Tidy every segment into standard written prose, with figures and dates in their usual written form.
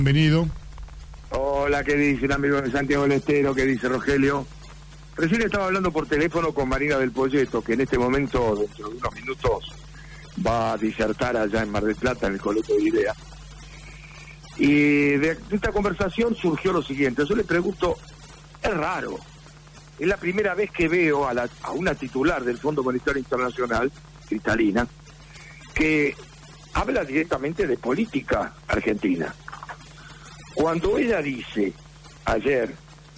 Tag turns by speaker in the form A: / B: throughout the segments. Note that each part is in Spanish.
A: Bienvenido.
B: Hola, ¿qué dice el amigo de Santiago del Estero? ¿Qué dice Rogelio? Recién estaba hablando por teléfono con Marina del Poyeto, que en este momento, dentro de unos minutos, va a disertar allá en Mar del Plata, en el Colegio de Idea. Y de esta conversación surgió lo siguiente. Yo le pregunto, es raro, es la primera vez que veo a una titular del Fondo Monetario Internacional, Cristalina, que habla directamente de política argentina. Cuando ella dice ayer,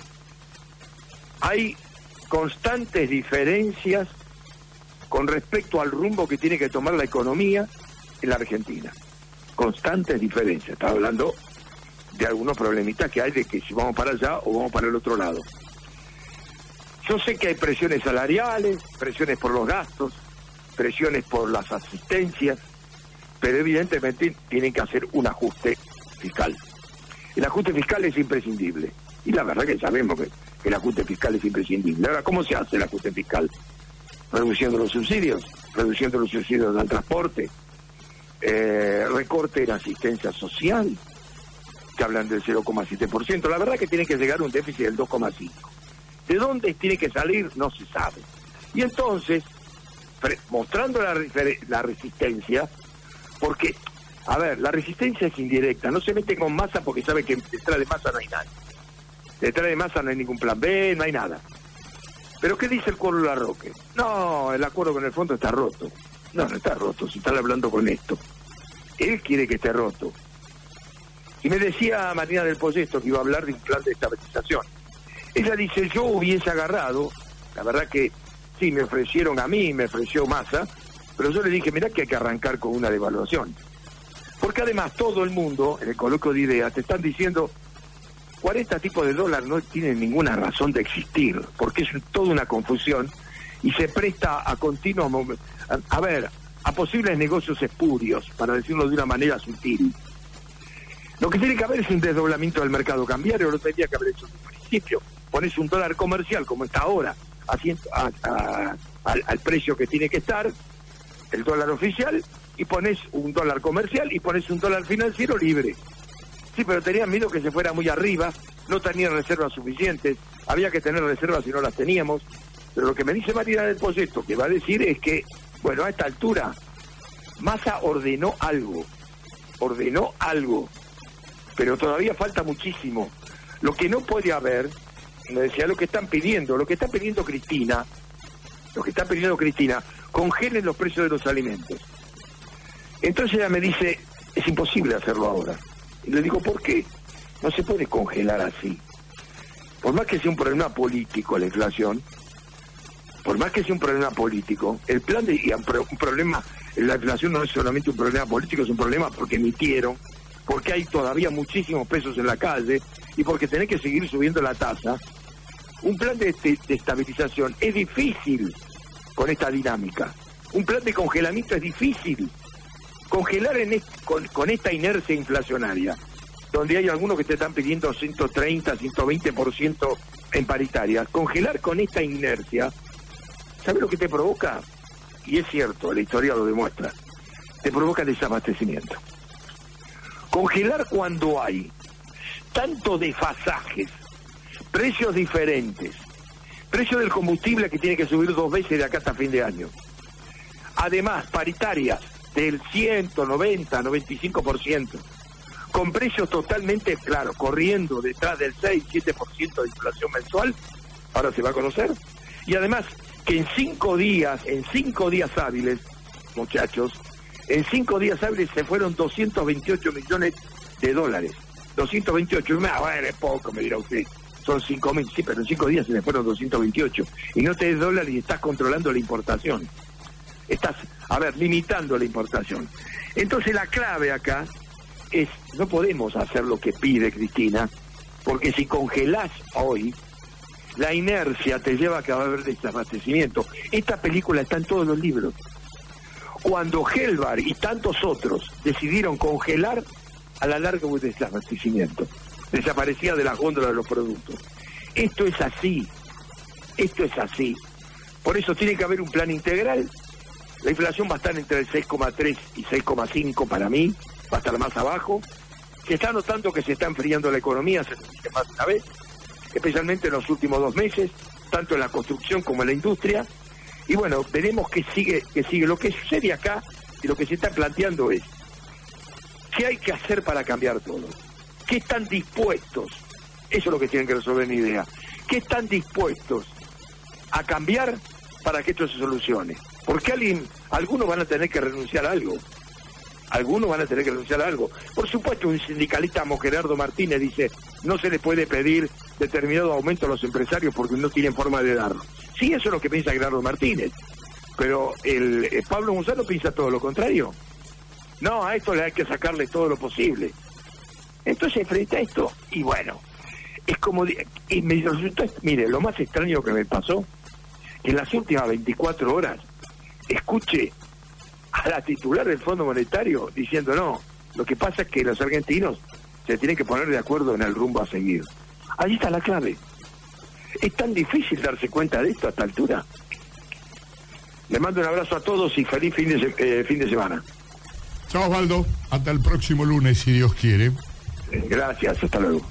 B: hay constantes diferencias con respecto al rumbo que tiene que tomar la economía en la Argentina. Constantes diferencias. Está hablando de algunos problemitas que hay de que si vamos para allá o vamos para el otro lado. Yo sé que hay presiones salariales, presiones por los gastos, presiones por las asistencias, pero evidentemente tienen que hacer un ajuste fiscal. El ajuste fiscal es imprescindible. Y la verdad que sabemos que el ajuste fiscal es imprescindible. Ahora, ¿cómo se hace el ajuste fiscal? Reduciendo los subsidios al transporte, recorte en asistencia social, que hablan del 0,7%. La verdad que tiene que llegar a un déficit del 2,5%. ¿De dónde tiene que salir? No se sabe. Y entonces, mostrando la resistencia, porque... A ver, la resistencia es indirecta, no se mete con Massa porque sabe que detrás de Massa no hay nadie. Detrás de Massa no hay ningún plan B, no hay nada. ¿Pero qué dice el Coro Larroque? No, el acuerdo con el fondo está roto. No está roto, si están hablando con esto. Él quiere que esté roto. Y me decía Marina del Poyeto que iba a hablar de un plan de estabilización. Ella dice, yo hubiese agarrado, la verdad que sí, me ofrecieron a mí, me ofreció Massa, pero yo le dije, mirá que hay que arrancar con una devaluación. Porque además todo el mundo, en el coloquio de ideas, te están diciendo 40 tipos de dólar no tienen ninguna razón de existir, porque es toda una confusión y se presta a continuos, a posibles negocios espurios, para decirlo de una manera sutil. Lo que tiene que haber es un desdoblamiento del mercado cambiario, lo tendría que haber hecho desde el principio. Pones un dólar comercial como está ahora, al precio que tiene que estar, el dólar oficial, y pones un dólar comercial y pones un dólar financiero libre. Sí, pero tenían miedo que se fuera muy arriba, no tenían reservas suficientes, había que tener reservas y no las teníamos. Pero lo que me dice Marina del Poyeto, que va a decir es que, bueno, a esta altura, Massa ordenó algo, pero todavía falta muchísimo. Lo que no puede haber, me decía, lo que está pidiendo Cristina, congelen los precios de los alimentos. Entonces ella me dice, es imposible hacerlo ahora. Y le digo, ¿por qué? No se puede congelar así. Por más que sea un problema político la inflación, el plan un problema, la inflación no es solamente un problema político, es un problema porque emitieron, porque hay todavía muchísimos pesos en la calle y porque tenés que seguir subiendo la tasa. Un plan de estabilización es difícil con esta dinámica. Un plan de congelamiento es difícil. Congelar con esta inercia inflacionaria, donde hay algunos que te están pidiendo 130, 120% en paritaria, congelar con esta inercia, ¿sabes lo que te provoca? Y es cierto, la historia lo demuestra, te provoca desabastecimiento. Congelar cuando hay tantos desfasajes, precios diferentes, precio del combustible que tiene que subir 2 veces de acá hasta fin de año. Además, paritarias del 190, 95%, con precios totalmente, claro, corriendo detrás del 6, 7% de inflación mensual, ahora se va a conocer. Y además, que en 5 días hábiles, muchachos, en 5 días hábiles se fueron 228 millones de dólares. 228, bueno, es poco, me dirá usted, son 5.000, sí, pero en 5 días se le fueron 228. Y no te des dólares y estás controlando la importación. Estás, limitando la importación. Entonces la clave acá es, no podemos hacer lo que pide Cristina, porque si congelás hoy, la inercia te lleva a que va a haber desabastecimiento. Esta película está en todos los libros. Cuando Helvar y tantos otros decidieron congelar, a la larga hubo desabastecimiento. Desaparecía de las góndolas de los productos. Esto es así. Por eso tiene que haber un plan integral. La inflación va a estar entre el 6,3 y 6,5 para mí, va a estar más abajo, Se está notando que se está enfriando la economía, se dice más de una vez, especialmente en los últimos 2 meses, tanto en la construcción como en la industria. Y bueno, veremos qué sigue. Lo que sucede acá y lo que se está planteando es qué hay que hacer para cambiar todo. ¿Qué están dispuestos? Eso es lo que tienen que resolver en IDEA. ¿Qué están dispuestos a cambiar para que esto se solucione? Porque algunos van a tener que renunciar a algo. Por supuesto, un sindicalista como Gerardo Martínez dice, no se le puede pedir determinado aumento a los empresarios porque no tienen forma de darlo. Sí, eso es lo que piensa Gerardo Martínez. Pero el Pablo Gonzalo piensa todo lo contrario. No, a esto le hay que sacarle todo lo posible. Entonces, frente a esto, y bueno, es como... Y me resultó, mire, lo más extraño que me pasó, que en las últimas 24 horas, escuché a la titular del Fondo Monetario diciendo, no, lo que pasa es que los argentinos se tienen que poner de acuerdo en el rumbo a seguir. Allí está la clave. Es tan difícil darse cuenta de esto a esta altura. Le mando un abrazo a todos y feliz fin de semana.
A: Chao, Osvaldo. Hasta el próximo lunes, si Dios quiere.
B: Gracias, hasta luego.